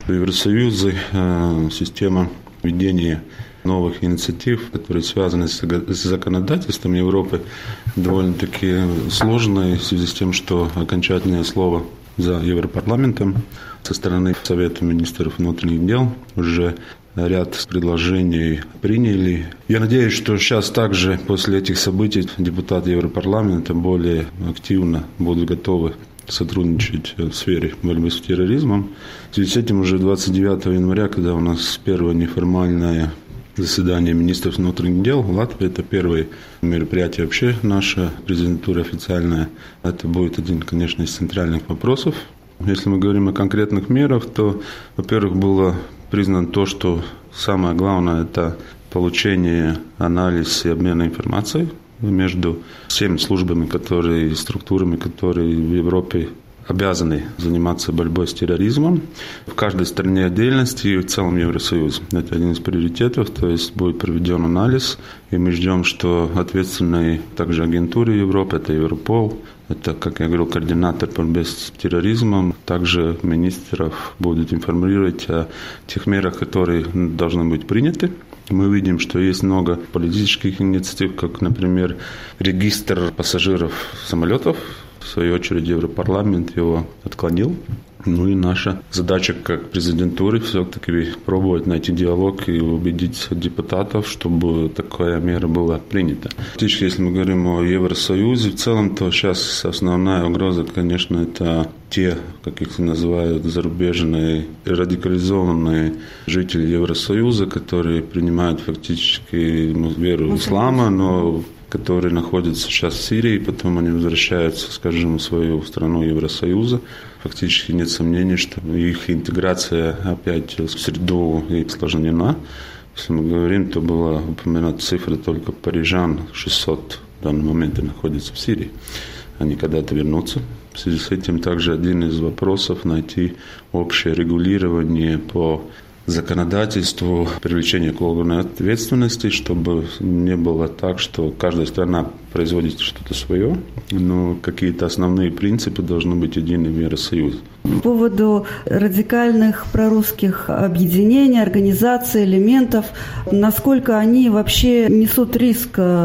В Евросоюзе система ведения новых инициатив, которые связаны с законодательством Европы, довольно-таки сложная в связи с тем, что окончательное слово за Европарламентом со стороны Совета министров внутренних дел уже ряд предложений приняли. Я надеюсь, что сейчас также после этих событий депутаты Европарламента более активно будут готовы сотрудничать в сфере борьбы с терроризмом. В связи с этим уже 29 января, когда у нас первое неформальное заседание министров внутренних дел в Латвии, это первое мероприятие вообще наша президентура официальная. Это будет один, конечно, из центральных вопросов. Если мы говорим о конкретных мерах, то, во-первых, было признано то, что самое главное – это получение, анализ и обмен информацией между всеми службами, и структурами, которые в Европе обязаны заниматься борьбой с терроризмом в каждой стране отдельности и в целом Евросоюзе. Это один из приоритетов, то есть будет проведен анализ, и мы ждем, что ответственные также агентуры Европы, это Европол, это, как я говорил, координатор борьбы с терроризмом, также министров будут информировать о тех мерах, которые должны быть приняты. Мы видим, что есть много политических инициатив, как, например, регистр пассажиров самолетов. В свою очередь, Европарламент его отклонил. Ну и наша задача как президентуры все-таки пробовать найти диалог и убедить депутатов, чтобы такая мера была принята. Если мы говорим о Евросоюзе в целом, то сейчас основная угроза, конечно, это те, как их называют, зарубежные радикализованные жители Евросоюза, которые принимают фактически веру ислама, но которые находятся сейчас в Сирии, потом они возвращаются, скажем, в свою страну Евросоюза. Фактически нет сомнений, что их интеграция опять в среду осложнена. Если мы говорим, то была упомянута цифра только парижан, 600 в данный момент находятся в Сирии. Они когда-то вернутся. В связи с этим также один из вопросов – найти общее регулирование по законодательству, привлечение к уголовной ответственности, чтобы не было так, что каждая страна производит что-то свое, но какие-то основные принципы должны быть едины в Евросоюзе. По поводу радикальных прорусских объединений, организаций, элементов, насколько они вообще несут риск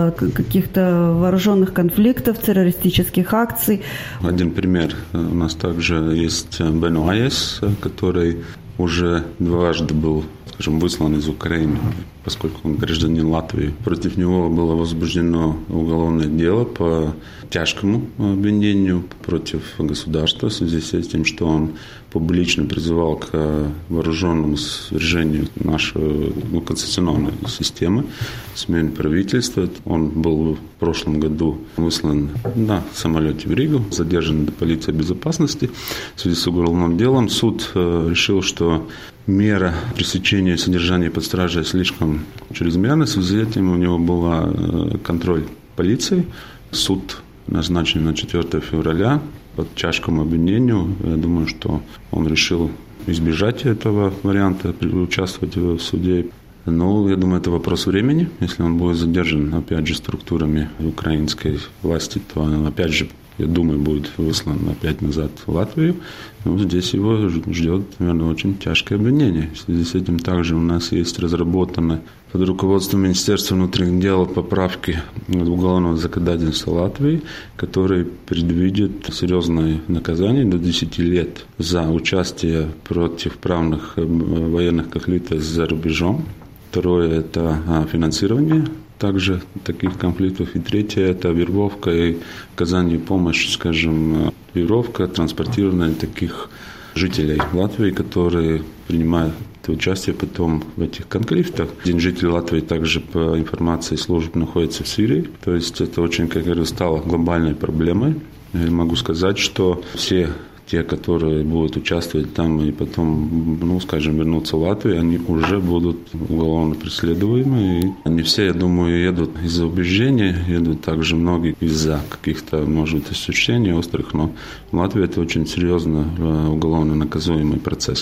каких-то вооруженных конфликтов, террористических акций? Один пример. У нас также есть Бено Айес, который уже дважды был, скажем, выслан из Украины, поскольку он гражданин Латвии. Против него было возбуждено уголовное дело по тяжкому обвинению против государства в связи с тем, что он публично призывал к вооруженному свержению нашей конституционной системы, смене правительства. Он был в прошлом году выслан на самолете в Ригу, задержан до полиции безопасности в связи с уголовным делом. Суд решил, что мера пресечения содержания под стражей слишком чрезмерна. В связи с этим у него был контроль полиции. Суд назначен на 4 февраля по тяжкому обвинению. Я думаю, что он решил избежать этого варианта, участвовать в суде. Но я думаю, это вопрос времени. Если он будет задержан, опять же, структурами украинской власти, то он, опять же, я думаю, будет выслан опять назад в Латвию. Но здесь его ждет, наверное, очень тяжкое обвинение. В связи с этим также у нас есть разработаны под руководством Министерства внутренних дел поправки уголовного законодательства Латвии, которые предвидят серьезные наказания до 10 лет за участие в противоправных военных конфликтах за рубежом. Второе – это финансирование также таких конфликтов. И третье – это вербовка и оказание помощи, скажем, вербовка, транспортирование таких жителей Латвии, которые принимают участие потом в этих конфликтах. Один житель Латвии также, по информации служб, находится в Сирии. То есть это очень, как я говорю, стало глобальной проблемой. Я могу сказать, что все те, которые будут участвовать там и потом, скажем, вернуться в Латвию, они уже будут уголовно преследуемы. И они все, я думаю, едут из-за убеждения, едут также многие из-за каких-то, может быть, ощущений острых, но в Латвии это очень серьезно уголовно наказуемый процесс.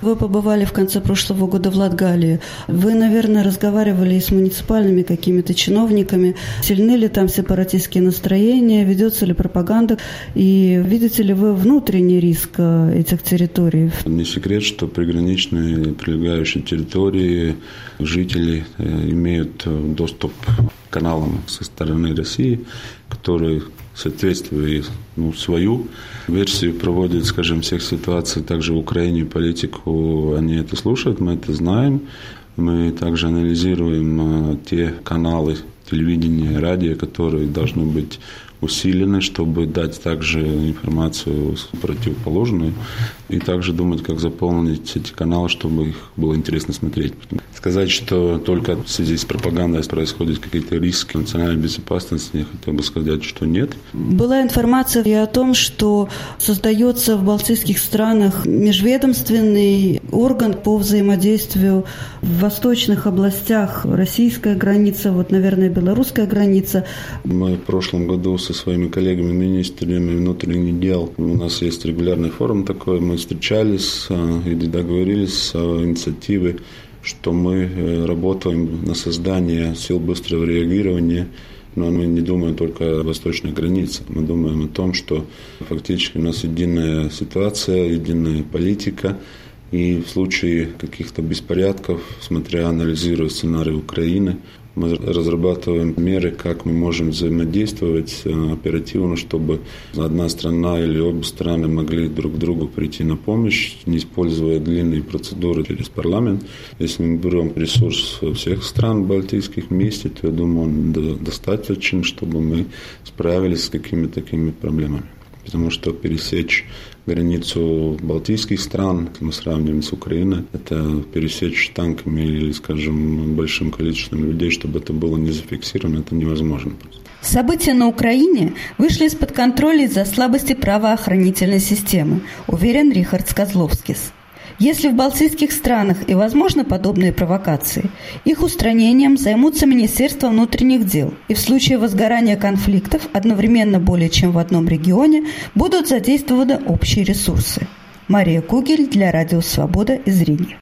Вы побывали в конце прошлого года в Латгалии. Вы, наверное, разговаривали и с муниципальными какими-то чиновниками. Сильны ли там сепаратистские настроения, ведется ли пропаганда? И видите ли вы внутренний риск этих территорий? Не секрет, что приграничные прилегающие территории жители имеют доступ к каналам со стороны России, которые, соответствуя свою версию, проводят, скажем, всех ситуаций, также в Украине политику, они это слушают, мы это знаем. Мы также анализируем те каналы телевидения, радио, которые должны быть усилены, чтобы дать также информацию противоположную, и также думать, как заполнить эти каналы, чтобы их было интересно смотреть. Сказать, что только в связи с пропагандой происходят какие-то риски национальной безопасности, я хотел бы сказать, что нет. Была информация и о том, что создается в балтийских странах межведомственный орган по взаимодействию в восточных областях. Российская граница, наверное, белорусская граница. Мы в прошлом году со своими коллегами-министрами внутренних дел, у нас есть регулярный форум такой, мы встречались и договорились о инициативе, что мы работаем на создание сил быстрого реагирования, но мы не думаем только о восточной границе. Мы думаем о том, что фактически у нас единая ситуация, единая политика, и в случае каких-то беспорядков, анализируя сценарий Украины, мы разрабатываем меры, как мы можем взаимодействовать оперативно, чтобы одна страна или обе страны могли друг другу прийти на помощь, не используя длинные процедуры через парламент. Если мы берем ресурс всех стран балтийских вместе, то, я думаю, он достаточен, чтобы мы справились с какими-то такими проблемами. Потому что пересечь границу балтийских стран, мы сравниваем с Украиной, это пересечь танками или, скажем, большим количеством людей, чтобы это было не зафиксировано, это невозможно. События на Украине вышли из-под контроля из-за слабости правоохранительной системы, уверен Рихардс Козловскис. Если в балтийских странах и возможны подобные провокации, их устранением займутся Министерство внутренних дел, и в случае возгорания конфликтов одновременно более чем в одном регионе будут задействованы общие ресурсы. Мария Кугель для Радио Свобода из Риги.